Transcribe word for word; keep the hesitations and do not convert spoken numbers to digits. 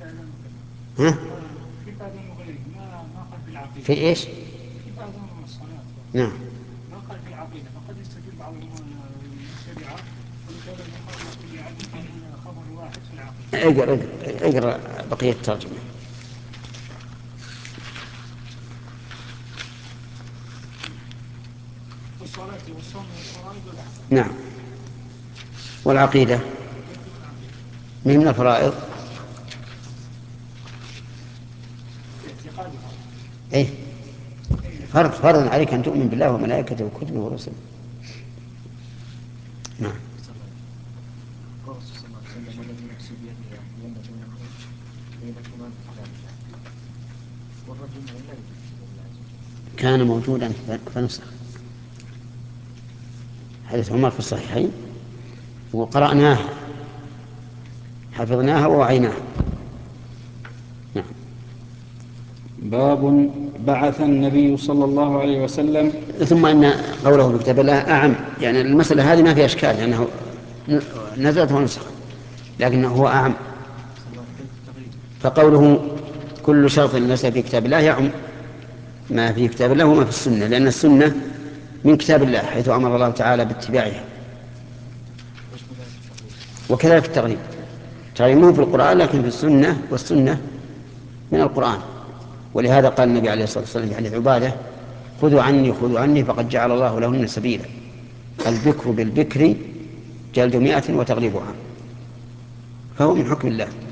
ها؟ في إيش؟ نعم. ما قال في العقيدة، فقد يستدل بعض الشريعة خبر واحد في العقيدة. اقرأ اقرأ بقية الترجمة. والصلاة والصوم والفرائض والأحكام. نعم. والعقيدة من الفرائض. ايه فرض فرض عليك ان تؤمن بالله وملائكته وكتبه ورسله. نعم. كان موجودا فنسخ. حديث عمر في الصحيحين وقرأناها حفظناها ووعيناها. نعم. باب بعث النبي صلى الله عليه وسلم. ثم إن قوله بكتاب الله أعم، يعني المسألة هذه ما فيها إشكال لأنه نزلت ونسخت، لكنه هو أعم. فقوله كل شرط ليس في كتاب الله يعم ما في كتاب الله وما في السنة، لأن السنة من كتاب الله حيث أمر الله تعالى باتباعها، وكذلك التغريب تغريبه في القرآن لكن في السنة، والسنة من القرآن. ولهذا قال النبي عليه الصلاة والسلام في حديث عبادة خذوا عني خذوا عني فقد جعل الله لهن سبيلا، البكر بالبكر جلد مئة وتغريب عام، فهو من حكم الله.